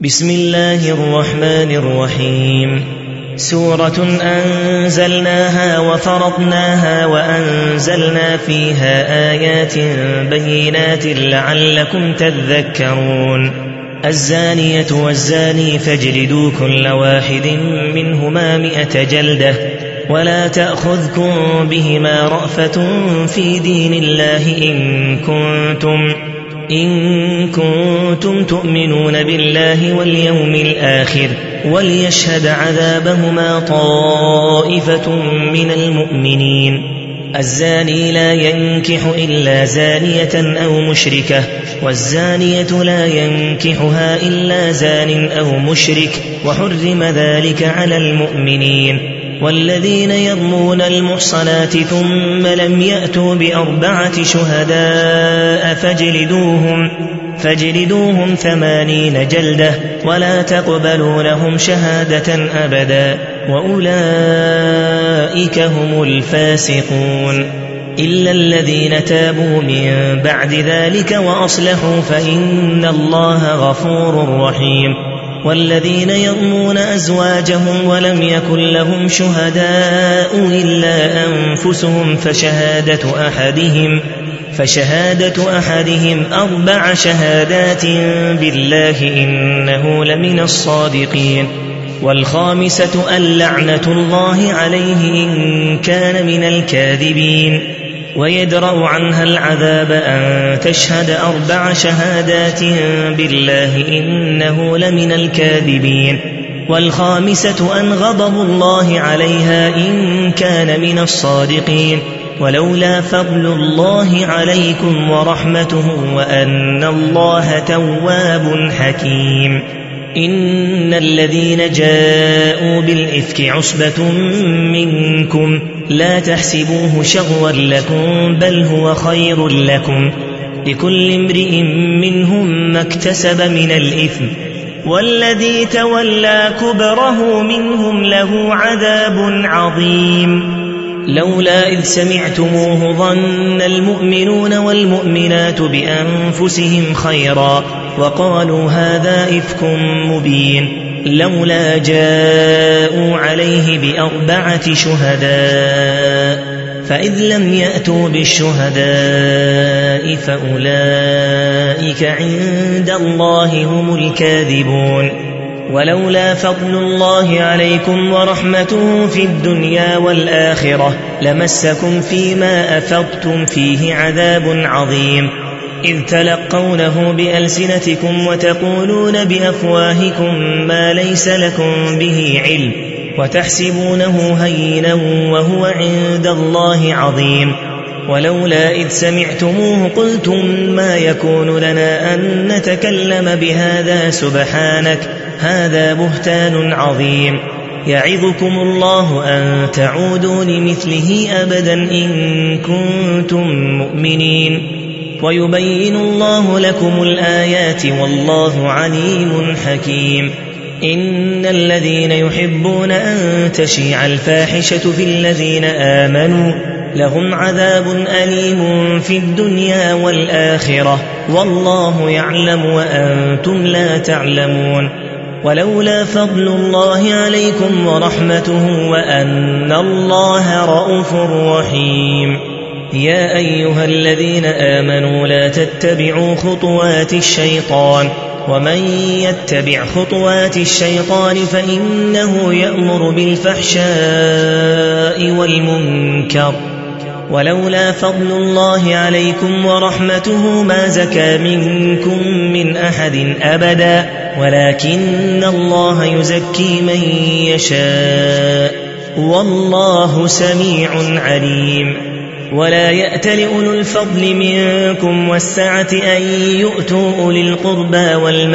بسم الله الرحمن الرحيم. سورة أنزلناها وفرضناها وأنزلنا فيها آيات بينات لعلكم تذكرون. الزانية والزاني فاجلدوا كل واحد منهما 100 جلدة ولا تأخذكم بهما رأفة في دين الله إن كنتم تؤمنون بالله واليوم الآخر وليشهد عذابهما طائفة من المؤمنين. الزاني لا ينكح إلا زانية أو مشركة والزانية لا ينكحها إلا زان أو مشرك وحرم ذلك على المؤمنين. والذين يرمون المحصنات ثم لم يأتوا ب4 شهداء فاجلدوهم 80 جلدة ولا تقبلوا لهم شهادة أبدا وأولئك هم الفاسقون. إلا الذين تابوا من بعد ذلك وأصلحوا فإن الله غفور رحيم. والذين يرمون أزواجهم ولم يكن لهم شهداء إلا أنفسهم فشهادة أحدهم 4 شهادات بالله إنه لمن الصادقين. والخامسة اللعنة الله عليه إن كان من الكاذبين. ويدرأ عنها العذاب أن تشهد 4 شهادات بالله إنه لمن الكاذبين. والخامسة أن غضب الله عليها إن كان من الصادقين. ولولا فضل الله عليكم ورحمته وأن الله تواب حكيم. إن الذين جاءوا بالإفك عصبة منكم لا تحسبوه شرا لكم بل هو خير لكم لكل امرئ منهم ما اكتسب من الإثم والذي تولى كبره منهم له عذاب عظيم. لولا إذ سمعتموه ظن المؤمنون والمؤمنات بأنفسهم خيرا وقالوا هذا إفك مبين. لولا جاءوا عليه ب4 شهداء فإذ لم يأتوا بالشهداء فأولئك عند الله هم الكاذبون. ولولا فضل الله عليكم ورحمته في الدنيا والآخرة لمسكم فيما أفضتم فيه عذاب عظيم إذ تلقونه بألسنتكم وتقولون بأفواهكم ما ليس لكم به علم وتحسبونه هينا وهو عند الله عظيم. ولولا إذ سمعتموه قلتم ما يكون لنا أن نتكلم بهذا سبحانك هذا بهتان عظيم. يعظكم الله أن تعودوا لمثله أبدا إن كنتم مؤمنين. ويبين الله لكم الآيات والله عليم حكيم. إن الذين يحبون أن تشيع الفاحشة في الذين آمنوا لهم عذاب أليم في الدنيا والآخرة والله يعلم وأنتم لا تعلمون. ولولا فضل الله عليكم ورحمته وأن الله رءوف رحيم. يا أيها الذين آمنوا لا تتبعوا خطوات الشيطان ومن يتبع خطوات الشيطان فإنه يأمر بالفحشاء والمنكر. ولولا فضل الله عليكم ورحمته ما زكى منكم من أحد أبدا ولكن الله يزكي من يشاء والله سميع عليم. ولا يأتل أولو الفضل منكم والسعة أن يؤتوا أولي القربى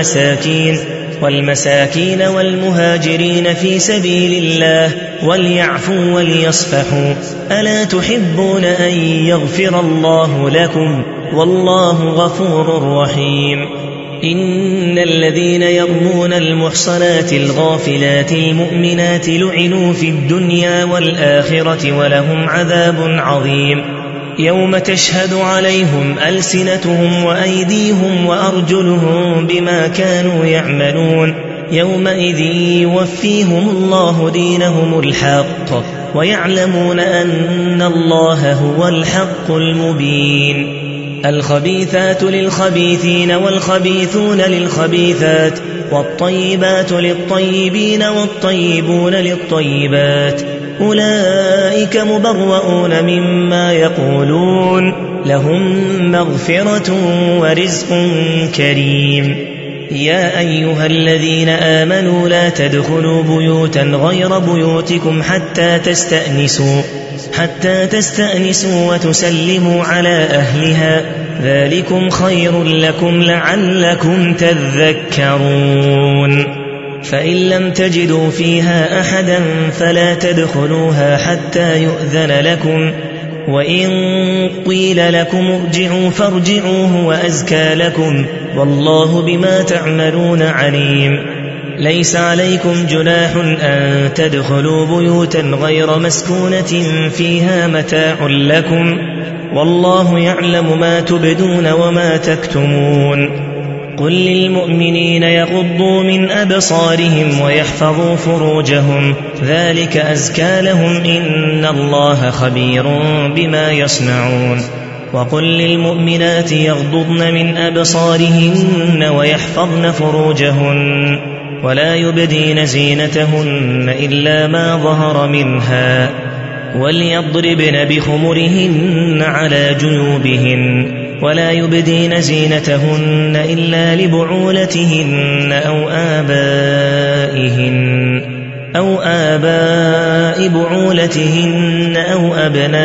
والمساكين والمهاجرين في سبيل الله وليعفوا وليصفحوا ألا تحبون أن يغفر الله لكم والله غفور رحيم. إن الذين يرمون المحصنات الغافلات المؤمنات لعنوا في الدنيا والآخرة ولهم عذاب عظيم. يوم تشهد عليهم ألسنتهم وأيديهم وأرجلهم بما كانوا يعملون يومئذ يوفيهم الله دينهم الحق ويعلمون أن الله هو الحق المبين. الخبيثات للخبيثين والخبيثون للخبيثات والطيبات للطيبين والطيبون للطيبات أولئك مبرؤون مما يقولون لهم مغفرة ورزق كريم. يا أيها الذين آمنوا لا تدخلوا بيوتا غير بيوتكم حتى تستأنسوا وتسلموا على أهلها ذلكم خير لكم لعلكم تذكرون. فإن لم تجدوا فيها أحدا فلا تدخلوها حتى يؤذن لكم وإن قيل لكم ارجعوا فارجعوا هو أزكى لكم والله بما تعملون عليم. ليس عليكم جناح أن تدخلوا بيوتا غير مسكونة فيها متاع لكم والله يعلم ما تبدون وما تكتمون. قل للمؤمنين يغضوا من أبصارهم ويحفظوا فروجهم ذلك أزكى لهم إن الله خبير بما يصنعون. وقل للمؤمنات يغضضن من أبصارهن ويحفظن فروجهن ولا يبدين زينتهن إلا ما ظهر منها وليضربن بخمرهن على جيوبهن ولا يبدين زينتهن إلا لبعولتهن أو آباء بعولتهن أو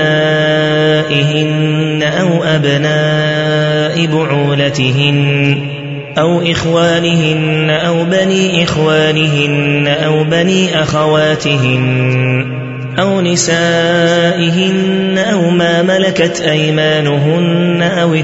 أبنائهن أو أبناء بعولتهن أو إخوانهن أو بني إخوانهن أو بني أخواتهن أو نسائهن أو ما ملكت أيمانهن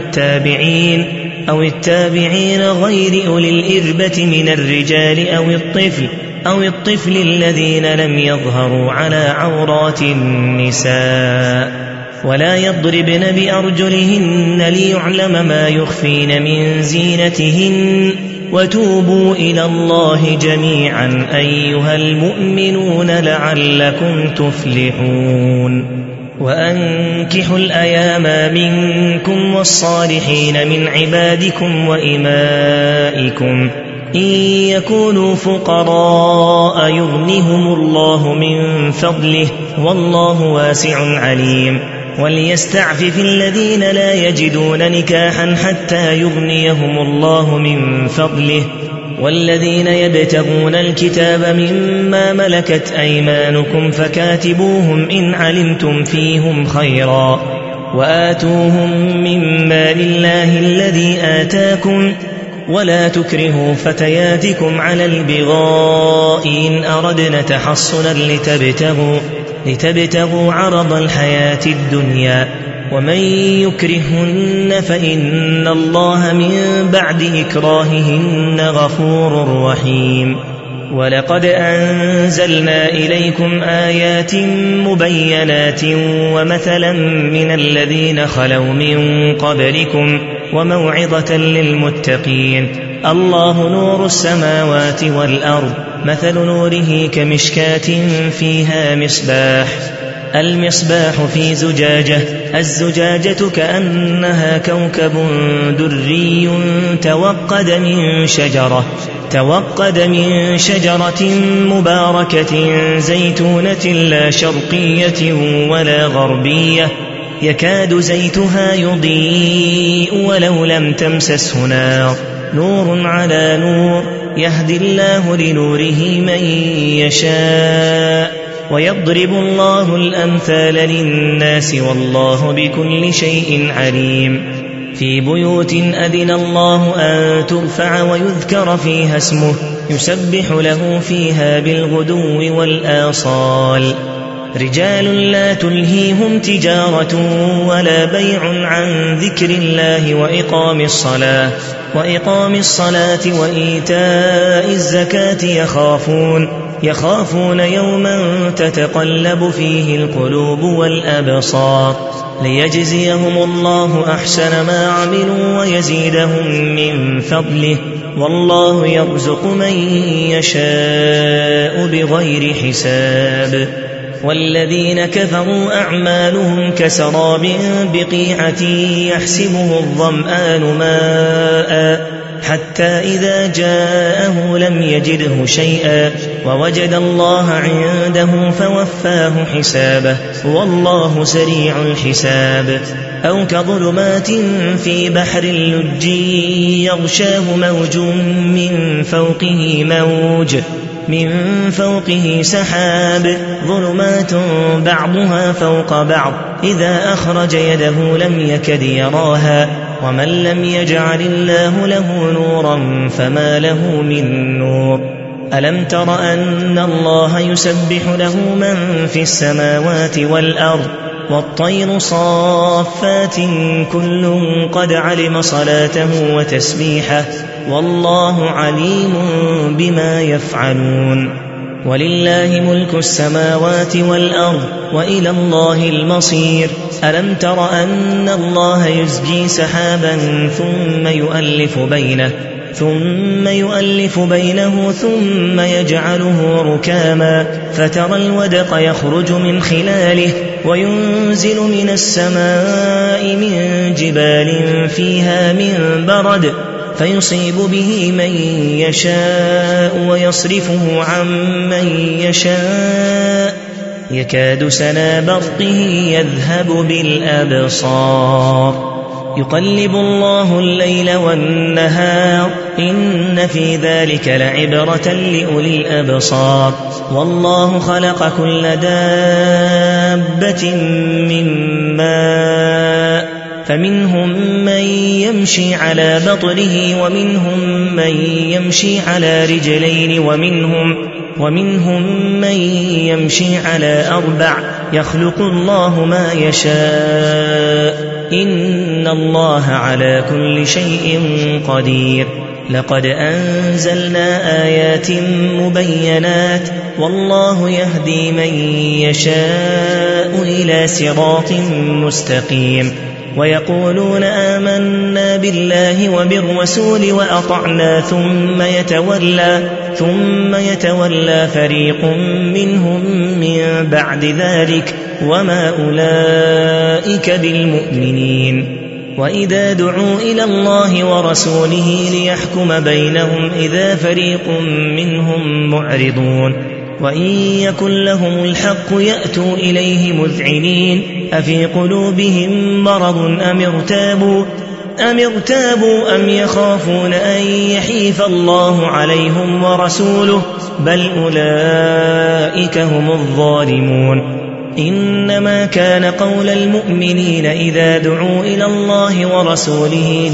أو التابعين غير أولي الإربة من الرجال أو الطفل الذين لم يظهروا على عورات النساء ولا يضربن بأرجلهن ليعلم ما يخفين من زينتهن وتوبوا إلى الله جميعا أيها المؤمنون لعلكم تفلحون. وأنكحوا الأيام منكم والصالحين من عبادكم وإمائكم إن يكونوا فقراء يغنهم الله من فضله والله واسع عليم. وليستعفف الذين لا يجدون نكاحا حتى يغنيهم الله من فضله والذين يبتغون الكتاب مما ملكت أيمانكم فكاتبوهم إن علمتم فيهم خيرا وآتوهم من مال الله الذي آتاكم ولا تكرهوا فتياتكم على البغاء إن أردنا تحصنا لتبتغوا عرض الحياة الدنيا ومن يكرهن فإن الله من بعد إكراههن غفور رحيم. ولقد أنزلنا إليكم آيات مبينات ومثلا من الذين خلوا من قبلكم وموعظة للمتقين. الله نور السماوات والأرض مثل نوره كمشكاة فيها المصباح في زجاجة الزجاجة كأنها كوكب دري توقد من شجرة مباركة زيتونة لا شرقية ولا غربية يكاد زيتها يضيء ولو لم تمسسه نار نور على نور يهدي الله لنوره من يشاء ويضرب الله الأمثال للناس والله بكل شيء عليم. في بيوت أذن الله أن ترفع ويذكر فيها اسمه يسبح له فيها بالغدو والآصال. رجال لا تلهيهم تجارة ولا بيع عن ذكر الله وإقام الصلاة وإيتاء الزكاة يخافون يوما تتقلب فيه القلوب والأبصار ليجزيهم الله أحسن ما عملوا ويزيدهم من فضله والله يرزق من يشاء بغير حساب. والذين كفروا أعمالهم كسراب بقيعة يحسبه الظمآن ماء حتى إذا جاءه لم يجده شيئا ووجد الله عنده فوفاه حسابه والله سريع الحساب. أو كظلمات في بحر اللج يغشاه موج من فوقه سحاب ظلمات بعضها فوق بعض إذا أخرج يده لم يكد يراها ومن لم يجعل الله له نورا فما له من نور. ألم تر أن الله يسبح له من في السماوات والأرض والطير صافات كل قد علم صلاته وتسبيحه والله عليم بما يفعلون. ولله ملك السماوات والأرض وإلى الله المصير. ألم تر أن الله يزجي سحابا ثم يؤلف بينه ثم يجعله ركاما فترى الودق يخرج من خلاله وينزل من السماء من جبال فيها من برد فيصيب به من يشاء ويصرفه عن من يشاء يكاد سنا برقه يذهب بالأبصار. يقلب الله الليل والنهار إن في ذلك لعبرة لأولي الأبصار. والله خلق كل دابة من ماء فمنهم من يمشي على بطنه ومنهم من يمشي على رجلين ومنهم من يمشي على أربع يخلق الله ما يشاء إن الله على كل شيء قدير. لقد أنزلنا آيات مبينات والله يهدي من يشاء إلى صراط مستقيم. ويقولون آمنا بالله وبالرسول وأطعنا ثم يتولى فريق منهم من بعد ذلك وما أولئك بالمؤمنين. وإذا دعوا إلى الله ورسوله ليحكم بينهم إذا فريق منهم معرضون وإن يكن لهم الحق يأتوا إليه مذعنين أفي قلوبهم مرض أم ارتابوا أم يخافون أن يحيف الله عليهم ورسوله بل أولئك هم الظالمون. إنما كان قول المؤمنين إذا دعوا إلى الله ورسوله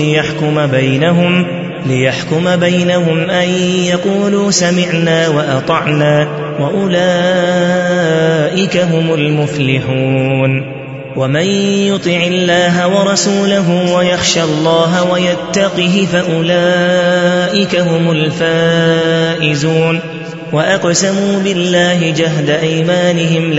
ليحكم بينهم أن يقولوا سمعنا وأطعنا وأولئك هم المفلحون. ومن يطع الله ورسوله ويخشى الله ويتقه فأولئك هم الفائزون. وأقسموا بالله جهد أيمانهم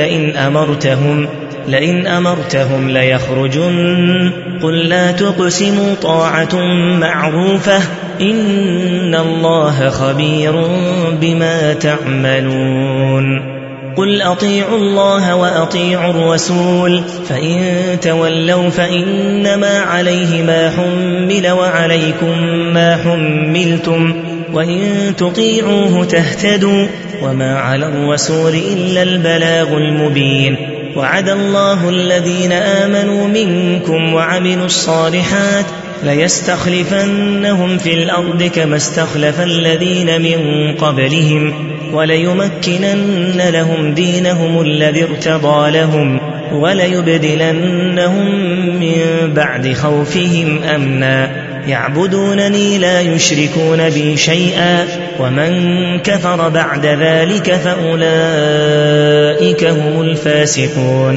لئن أمرتهم ليخرجن قل لا تقسموا طاعة معروفة إن الله خبير بما تعملون. قل أطيعوا الله وأطيعوا الرسول فإن تولوا فإنما عليه ما حمل وعليكم ما حملتم وإن تطيعوه تهتدوا وما على الرسول إلا البلاغ المبين. وعد الله الذين آمنوا منكم وعملوا الصالحات ليستخلفنهم في الأرض كما استخلف الذين من قبلهم وليمكنن لهم دينهم الذي ارتضى لهم وليبدلنهم من بعد خوفهم أمنا يعبدونني لا يشركون بي شيئا ومن كفر بعد ذلك فأولئك هم الفاسقون.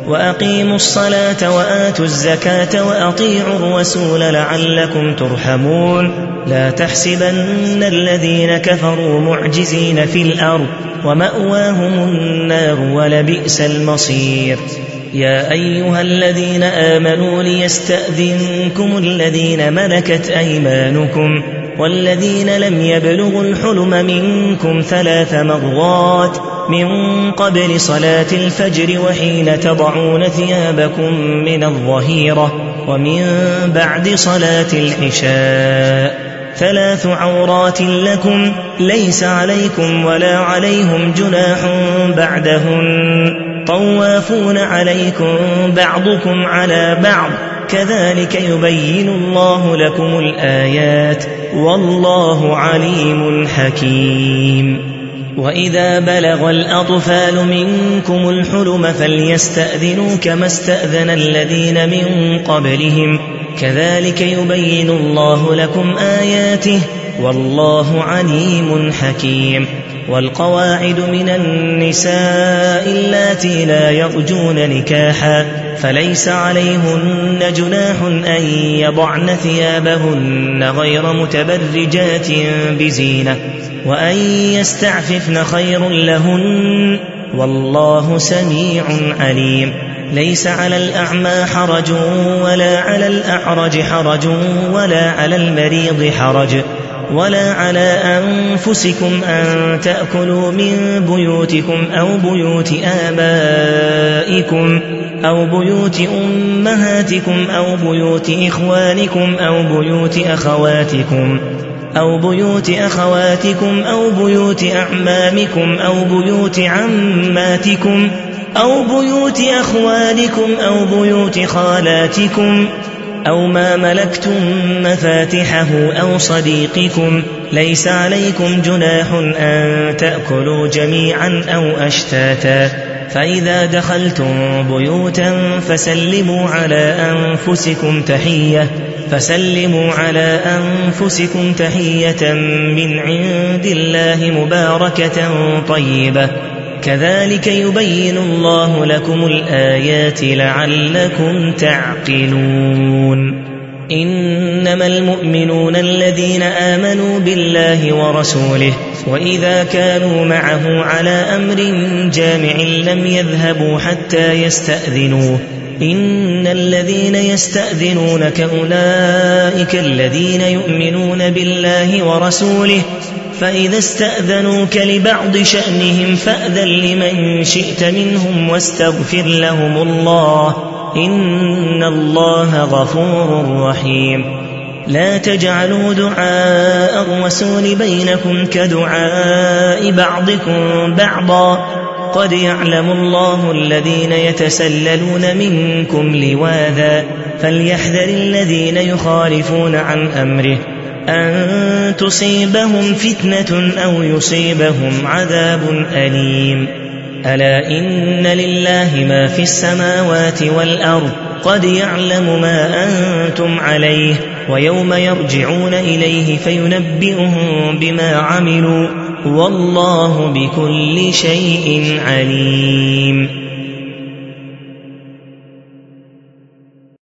وأقيموا الصلاة وآتوا الزكاة وأطيعوا الرسول لعلكم ترحمون لا تحسبن الذين كفروا معجزين في الأرض ومأواهم النار ولبئس المصير يا أيها الذين آمنوا ليستأذنكم الذين ملكت أيمانكم والذين لم يبلغوا الحلم منكم 3 مرات من قبل صلاة الفجر وحين تضعون ثيابكم من الظهيرة ومن بعد صلاة العشاء 3 عورات لكم ليس عليكم ولا عليهم جناح بعدهن طوافون عليكم بعضكم على بعض كذلك يبين الله لكم الآيات والله عليم حكيم وإذا بلغ الأطفال منكم الحلم فليستأذنوا كما استأذن الذين من قبلهم كذلك يبين الله لكم آياته والله عليم حكيم والقواعد من النساء اللاتي لا يرجون نكاحا فليس عليهن جناح أن يضعن ثيابهن غير متبرجات بزينة وأن يستعففن خير لهن والله سميع عليم ليس على الأعمى حرج ولا على الأعرج حرج ولا على المريض حرج ولا على أنفسكم أن تأكلوا من بيوتكم أو بيوت آبائكم أو بيوت أمهاتكم أو بيوت إخوانكم أو بيوت أخواتكم أو بيوت أعمامكم أو بيوت عماتكم أو بيوت أخوالكم أو بيوت خالاتكم أو ما ملكتم مفاتحه أو صديقكم ليس عليكم جناح أن تأكلوا جميعا أو أشتاتا فإذا دخلتم بيوتا فسلموا على أنفسكم تحية من عند الله مباركة طيبة كذلك يبين الله لكم الآيات لعلكم تعقلون إنما المؤمنون الذين آمنوا بالله ورسوله وإذا كانوا معه على أمر جامع لم يذهبوا حتى يستأذنوه إن الذين يستأذنونك أولئك الذين يؤمنون بالله ورسوله فإذا استأذنوك لبعض شأنهم فأذن لمن شئت منهم واستغفر لهم الله إن الله غفور رحيم لا تجعلوا دعاء الرسول بينكم كدعاء بعضكم بعضا قد يعلم الله الذين يتسللون منكم لواذا فليحذر الذين يخالفون عن أمره أن تصيبهم فتنة أو يصيبهم عذاب أليم ألا إن لله ما في السماوات والأرض قد يعلم ما أنتم عليه ويوم يرجعون إليه فينبئهم بما عملوا والله بكل شيء عليم